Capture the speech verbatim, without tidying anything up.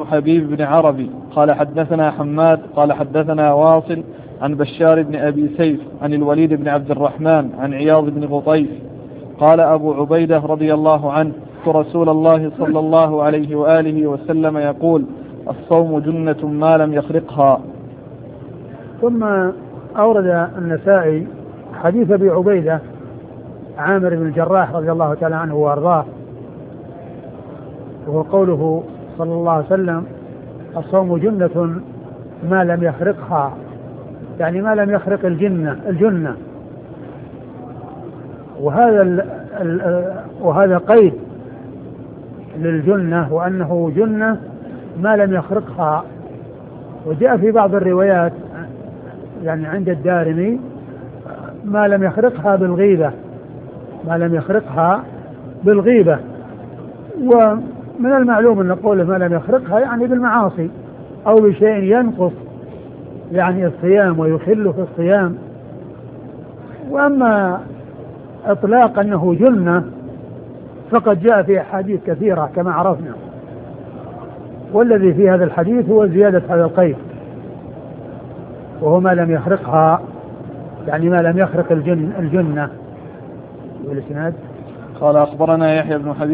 حبيب بن عربي قال حدثنا حماد قال حدثنا واصل عن بشار بن أبي سيف عن الوليد بن عبد الرحمن عن عياض بن غطيف قال أبو عبيدة رضي الله عنه رسول الله صلى الله عليه وآله وسلم يقول الصوم جنة ما لم يخرقها. ثم أورد النسائي حديث أبي عبيدة عامر بن الجراح رضي الله تعالى عنه وأرضاه، وهو قوله صلى الله عليه وسلم الصوم جنة ما لم يخرقها، يعني ما لم يخرق الجنة الجنة وهذا ال ال وهذا قيد للجنة، وأنه جنة ما لم يخرقها. وجاء في بعض الروايات يعني عند الدارمي ما لم يخرقها بالغيبة، ما لم يخرقها بالغيبة. ومن المعلوم أن قوله ما لم يخرقها يعني بالمعاصي أو بشيء ينقص يعني الصيام ويخل في الصيام. وأما إطلاق أنه جنة فقد جاء في أحاديث كثيرة كما عرفنا، والذي في هذا الحديث هو زيادة هذا القيد، وهو ما لم يخرقها يعني ما لم يخرق الجن الجنة. والإسناد قال أخبرنا يحيى بن حبيب